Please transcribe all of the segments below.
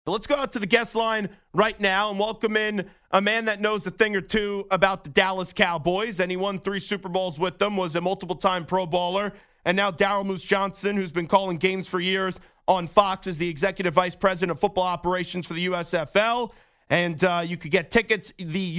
So let's go out to the guest line right now and welcome in a man that knows a thing or two about the Dallas Cowboys, and he won 3 Super Bowls with them, was a multiple-time Pro Bowler, and now Daryl Moose Johnston, who's been calling games for years on Fox, is the Executive Vice President of Football Operations for the USFL. And you could get tickets, the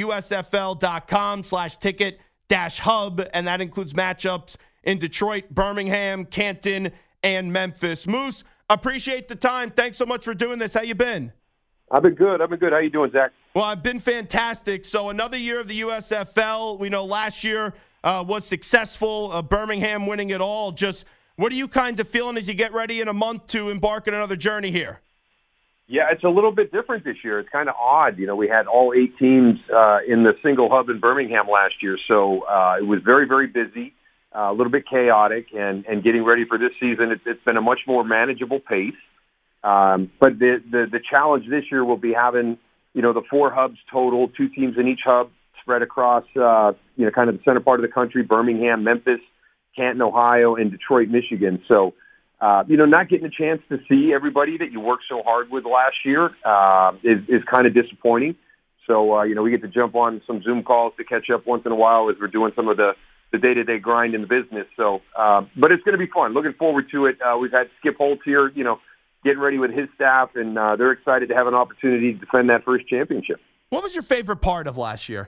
USFL.com/ticket-hub, and that includes matchups in Detroit, Birmingham, Canton, and Memphis. Moose, appreciate the time. Thanks so much for doing this. How you been? I've been good. How you doing, Zach? Well, I've been fantastic. So another year of the USFL. We know last year was successful, Birmingham winning it all. Just what are you kind of feeling as you get ready in a month to embark on another journey here? Yeah, it's a little bit different this year. It's kind of odd. You know, we had all 8 teams in the single hub in Birmingham last year. So it was very, very busy, a little bit chaotic, and getting ready for this season, it's been a much more manageable pace. But the challenge this year will be having, the 4 hubs total, 2 teams in each hub spread across, kind of the center part of the country, Birmingham, Memphis, Canton, Ohio, and Detroit, Michigan. So, not getting a chance to see everybody that you worked so hard with last year is kind of disappointing. So, we get to jump on some Zoom calls to catch up once in a while as we're doing some of the day-to-day grind in the business. So, but it's going to be fun. Looking forward to it. We've had Skip Holtz here, getting ready with his staff, and they're excited to have an opportunity to defend that first championship. What was your favorite part of last year?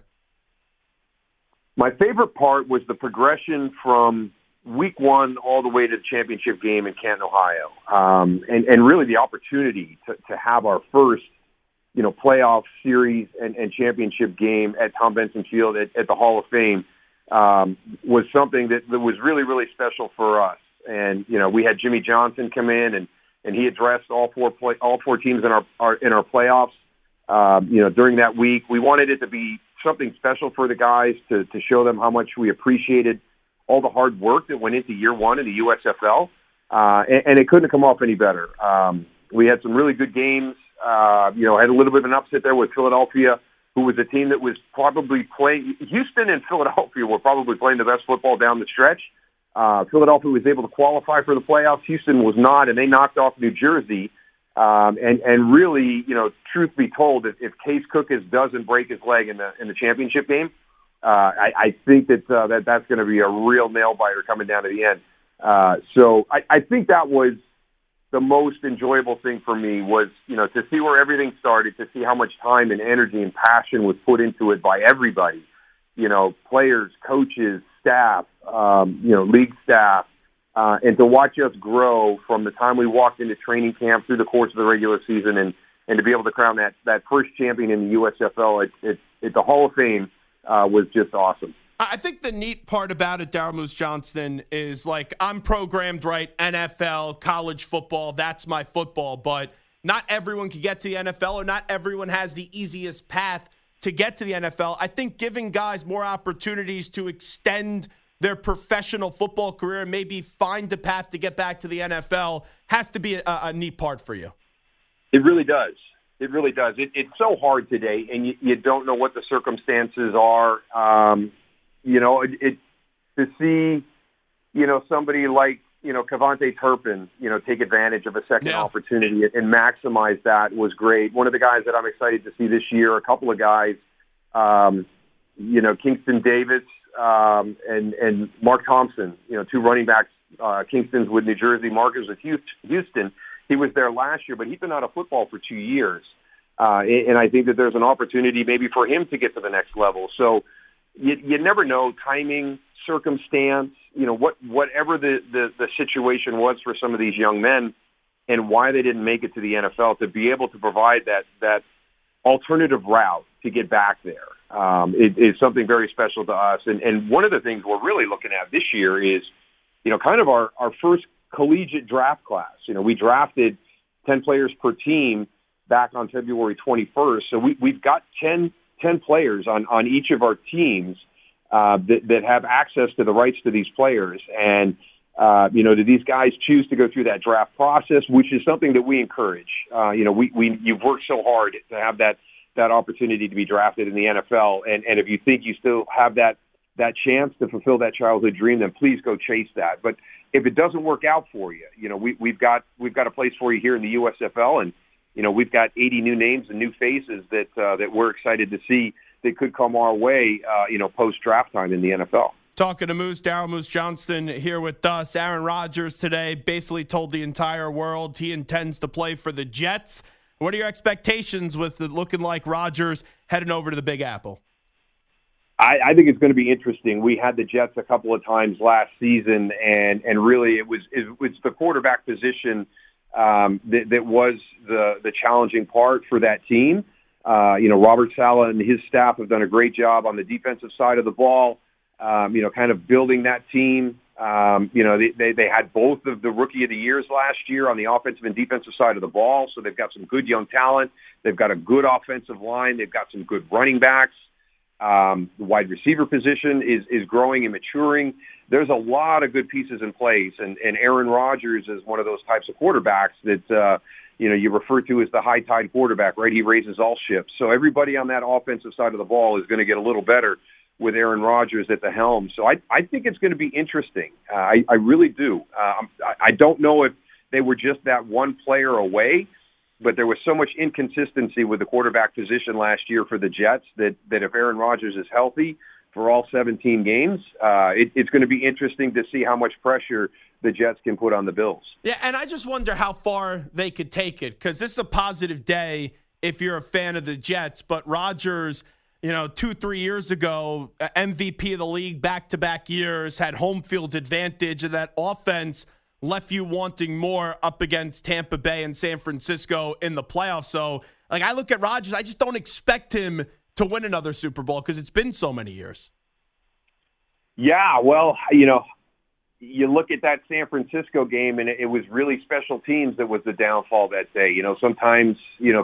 My favorite part was the progression from week 1 all the way to the championship game in Canton, Ohio, and really the opportunity to have our first, playoff series and championship game at Tom Benson Field at the Hall of Fame was something that was really, really special for us. And, we had Jimmy Johnson come in and he addressed all four teams in our playoffs. During that week, we wanted it to be something special for the guys to show them how much we appreciated all the hard work that went into year 1 in the USFL. And it couldn't have come off any better. We had some really good games. Had a little bit of an upset there with Philadelphia, who was a team that was probably playing. Houston and Philadelphia were probably playing the best football down the stretch. Philadelphia was able to qualify for the playoffs. Houston was not, and they knocked off New Jersey. And really, truth be told, if Case Cookis doesn't break his leg in the championship game, I think that's going to be a real nail biter coming down to the end. So I think that was the most enjoyable thing for me was, to see where everything started, to see how much time and energy and passion was put into it by everybody, players, coaches, staff, league staff, and to watch us grow from the time we walked into training camp through the course of the regular season and to be able to crown that first champion in the USFL at the Hall of Fame was just awesome. I think the neat part about it, Daryl Moose Johnston, is I'm programmed right, NFL, college football, that's my football, but not everyone can get to the NFL or not everyone has the easiest path to get to the NFL. I think giving guys more opportunities to extend their professional football career and maybe find a path to get back to the NFL has to be a neat part for you. It really does. It really does. It's so hard today, and you don't know what the circumstances are. To see, somebody like, Cavante Turpin, take advantage of a second opportunity and maximize that was great. One of the guys that I'm excited to see this year, a couple of guys, Kingston Davis and Mark Thompson, 2 running backs. Kingston's with New Jersey, Mark is with Houston. He was there last year, but he's been out of football for 2 years. And I think that there's an opportunity maybe for him to get to the next level. So you never know, timing, circumstance, whatever the situation was for some of these young men and why they didn't make it to the NFL, to be able to provide that alternative route to get back there is something very special to us. And one of the things we're really looking at this year is, kind of our first collegiate draft class. We drafted 10 players per team back on February 21st. So we've got 10 players on each of our teams that have access to the rights to these players. And, do these guys choose to go through that draft process, which is something that we encourage. You've worked so hard to have that opportunity to be drafted in the NFL. And if you think you still have that chance to fulfill that childhood dream, then please go chase that. But if it doesn't work out for you, we've got a place for you here in the USFL, and we've got 80 new names and new faces that we're excited to see that could come our way, post-draft time in the NFL. Talking to Daryl Moose Johnston here with us. Aaron Rodgers today basically told the entire world he intends to play for the Jets. What are your expectations with it looking like Rodgers heading over to the Big Apple? I think it's going to be interesting. We had the Jets a couple of times last season, and really it was the quarterback position that was the challenging part for that team. Robert Saleh and his staff have done a great job on the defensive side of the ball, kind of building that team. They had both of the Rookie of the Years last year on the offensive and defensive side of the ball, so they've got some good young talent. They've got a good offensive line. They've got some good running backs. The wide receiver position is growing and maturing. There's a lot of good pieces in place, and Aaron Rodgers is one of those types of quarterbacks that you refer to as the high tide quarterback, right? He raises all ships. So everybody on that offensive side of the ball is going to get a little better with Aaron Rodgers at the helm. So I think it's going to be interesting. I really do. I don't know if they were just that one player away, but there was so much inconsistency with the quarterback position last year for the Jets that if Aaron Rodgers is healthy for all 17 games, it's going to be interesting to see how much pressure the Jets can put on the Bills. Yeah, and I just wonder how far they could take it, because this is a positive day if you're a fan of the Jets, but Rodgers, 2-3 years ago, MVP of the league back-to-back years, had home field advantage, and that offense left you wanting more up against Tampa Bay and San Francisco in the playoffs. So, I look at Rodgers, I just don't expect him to win another Super Bowl because it's been so many years. Yeah, well, you look at that San Francisco game, and it was really special teams that was the downfall that day. Sometimes,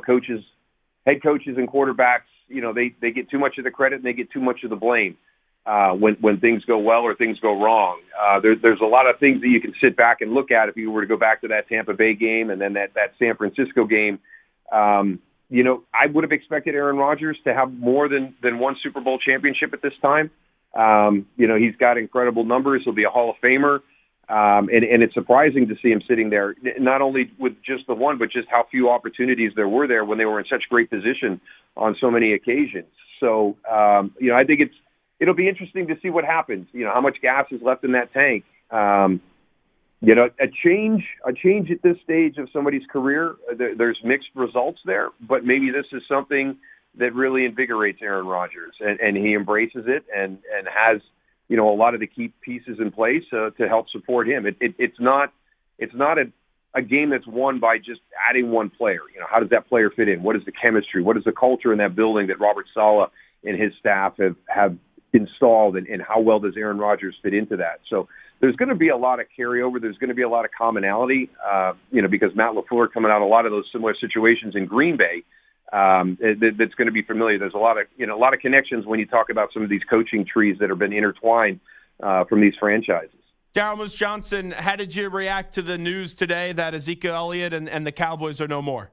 head coaches and quarterbacks, they get too much of the credit and they get too much of the blame. When things go well or things go wrong. There's a lot of things that you can sit back and look at if you were to go back to that Tampa Bay game and then that San Francisco game. I would have expected Aaron Rodgers to have more than one Super Bowl championship at this time. He's got incredible numbers. He'll be a Hall of Famer. And it's surprising to see him sitting there, not only with just the one, but just how few opportunities there were there when they were in such great position on so many occasions. So, I think it'll be interesting to see what happens. How much gas is left in that tank. A change at this stage of somebody's career, there's mixed results there, but maybe this is something that really invigorates Aaron Rodgers, and he embraces it and has, a lot of the key pieces in place to help support him. It's not a game that's won by just adding one player. How does that player fit in? What is the chemistry? What is the culture in that building that Robert Saleh and his staff have installed, and how well does Aaron Rodgers fit into that? So there's going to be a lot of carryover. There's going to be a lot of commonality, because Matt LaFleur coming out of a lot of those similar situations in Green Bay, that's going to be familiar. There's a lot of connections when you talk about some of these coaching trees that have been intertwined from these franchises. Daryl Moose Johnston, how did you react to the news today that Ezekiel Elliott and the Cowboys are no more?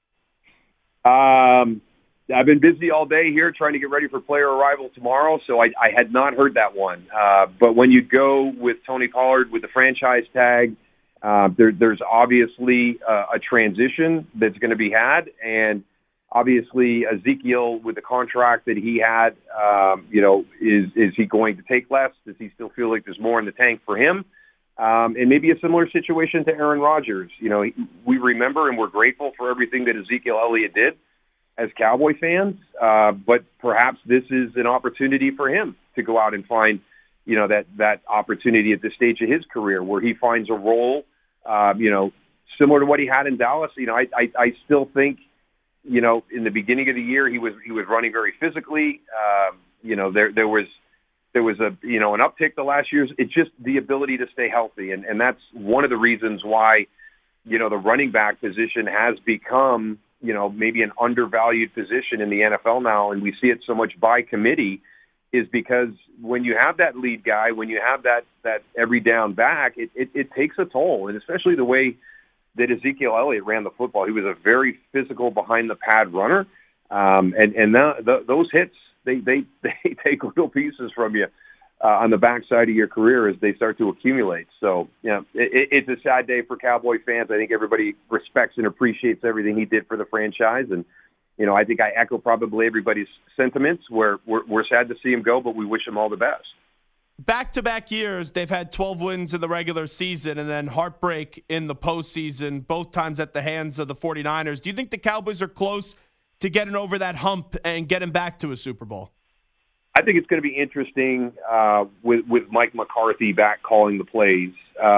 I've been busy all day here trying to get ready for player arrival tomorrow, so I had not heard that one. But when you go with Tony Pollard with the franchise tag, there's obviously a transition that's going to be had, and obviously Ezekiel with the contract that he had, is he going to take less? Does he still feel like there's more in the tank for him? And maybe a similar situation to Aaron Rodgers. We remember and we're grateful for everything that Ezekiel Elliott did as Cowboy fans, but perhaps this is an opportunity for him to go out and find, that opportunity at this stage of his career where he finds a role, similar to what he had in Dallas. I still think, in the beginning of the year he was running very physically. There was a an uptick the last years. It's just the ability to stay healthy, and that's one of the reasons why the running back position has become maybe an undervalued position in the NFL now, and we see it so much by committee, is because when you have that lead guy, when you have that every down back, it takes a toll, and especially the way that Ezekiel Elliott ran the football. He was a very physical behind the pad runner, and those hits they take little pieces from you on the backside of your career as they start to accumulate. So, it's a sad day for Cowboy fans. I think everybody respects and appreciates everything he did for the franchise. And, I think I echo probably everybody's sentiments where we're sad to see him go, but we wish him all the best. Back-to-back years, they've had 12 wins in the regular season and then heartbreak in the postseason, both times at the hands of the 49ers. Do you think the Cowboys are close to getting over that hump and getting back to a Super Bowl? I think it's going to be interesting with Mike McCarthy back calling the plays.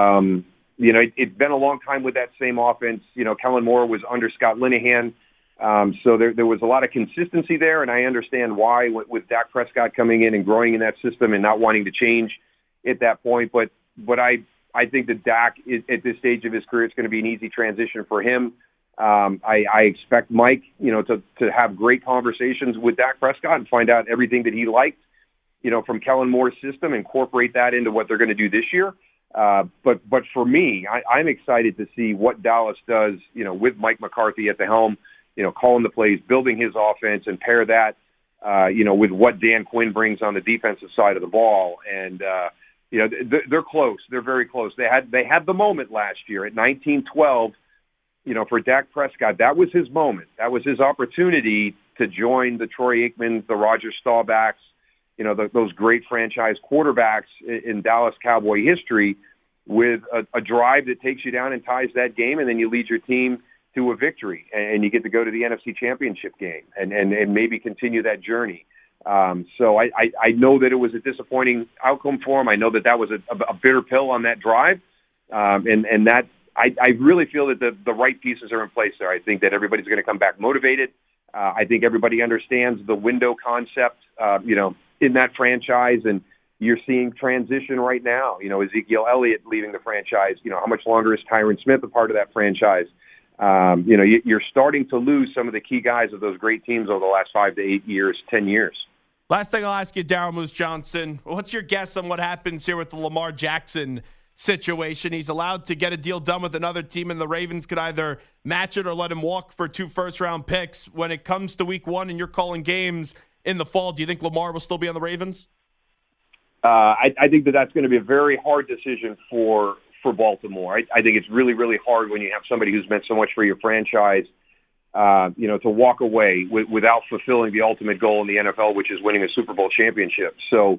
It's been a long time with that same offense. Kellen Moore was under Scott Linehan. So there was a lot of consistency there, and I understand why with Dak Prescott coming in and growing in that system and not wanting to change at that point. But I think that Dak, at this stage of his career, it's going to be an easy transition for him. I expect Mike, to have great conversations with Dak Prescott and find out everything that he liked, from Kellen Moore's system, incorporate that into what they're going to do this year. But for me, I'm excited to see what Dallas does, with Mike McCarthy at the helm, calling the plays, building his offense, and pair that, with what Dan Quinn brings on the defensive side of the ball. And, they're close. They're very close. They had the moment last year at 19-12. For Dak Prescott, that was his moment. That was his opportunity to join the Troy Aikmans, the Roger Staubachs, those great franchise quarterbacks in Dallas Cowboy history, with a drive that takes you down and ties that game, and then you lead your team to a victory, and you get to go to the NFC Championship game and maybe continue that journey. So I know that it was a disappointing outcome for him. I know that was a bitter pill on that drive, and that I really feel that the right pieces are in place there. I think that everybody's going to come back motivated. I think everybody understands the window concept, in that franchise, and you're seeing transition right now. Ezekiel Elliott leaving the franchise. How much longer is Tyron Smith a part of that franchise? You're starting to lose some of the key guys of those great teams over the last 5 to 8 years, 10 years. Last thing I'll ask you, Daryl Moose Johnson, what's your guess on what happens here with the Lamar Jackson situation? He's allowed to get a deal done with another team, and the Ravens could either match it or let him walk for 2 first-round picks. When it comes to week 1 and you're calling games in the fall, do you think Lamar will still be on the Ravens? I think that's going to be a very hard decision for Baltimore. I think it's really, really hard when you have somebody who's meant so much for your franchise, to walk away without fulfilling the ultimate goal in the NFL, which is winning a Super Bowl championship. So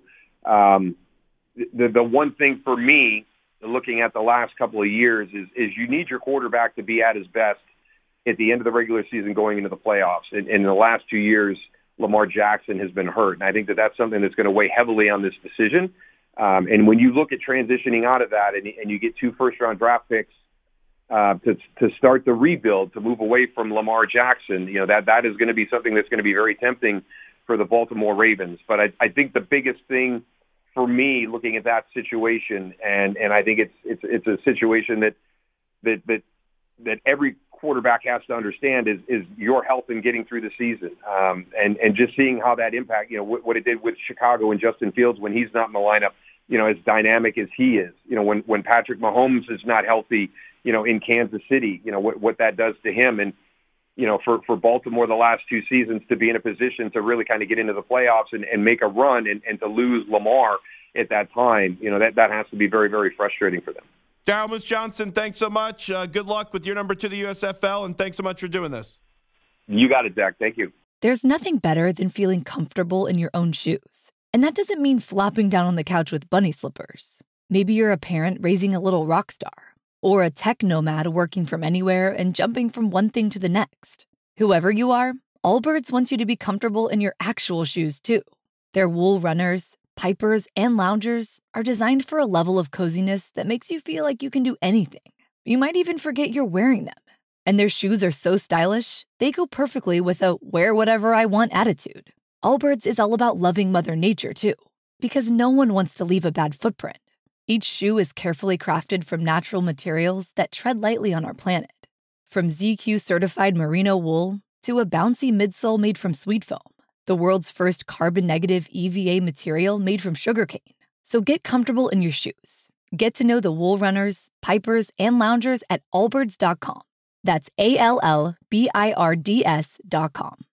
the one thing for me, looking at the last couple of years, is you need your quarterback to be at his best at the end of the regular season going into the playoffs. And in the last 2 years, Lamar Jackson has been hurt. And I think that's something that's going to weigh heavily on this decision. And when you look at transitioning out of that and you get 2 first-round draft picks to start the rebuild, to move away from Lamar Jackson, that is going to be something that's going to be very tempting for the Baltimore Ravens. But I think the biggest thing for me, looking at that situation, and I think it's a situation that every quarterback has to understand is your health in getting through the season, and just seeing how that impact, what it did with Chicago and Justin Fields when he's not in the lineup, as dynamic as he is, when Patrick Mahomes is not healthy, in Kansas City, what that does to him. And, for Baltimore the last 2 seasons to be in a position to really kind of get into the playoffs and make a run and to lose Lamar at that time, that has to be very, very frustrating for them. Daryl Moose Johnson, thanks so much. Good luck with your number to the USFL, and thanks so much for doing this. You got it, Zach. Thank you. There's nothing better than feeling comfortable in your own shoes. And that doesn't mean flopping down on the couch with bunny slippers. Maybe you're a parent raising a little rock star, or a tech nomad working from anywhere and jumping from one thing to the next. Whoever you are, Allbirds wants you to be comfortable in your actual shoes, too. Their wool runners, Pipers, and loungers are designed for a level of coziness that makes you feel like you can do anything. You might even forget you're wearing them. And their shoes are so stylish, they go perfectly with a wear whatever I want attitude. Allbirds is all about loving Mother Nature, too, because no one wants to leave a bad footprint. Each shoe is carefully crafted from natural materials that tread lightly on our planet. From ZQ-certified merino wool to a bouncy midsole made from sweet foam, the world's first carbon-negative EVA material made from sugarcane. So get comfortable in your shoes. Get to know the wool runners, Pipers, and loungers at allbirds.com. That's ALLBIRDS.com.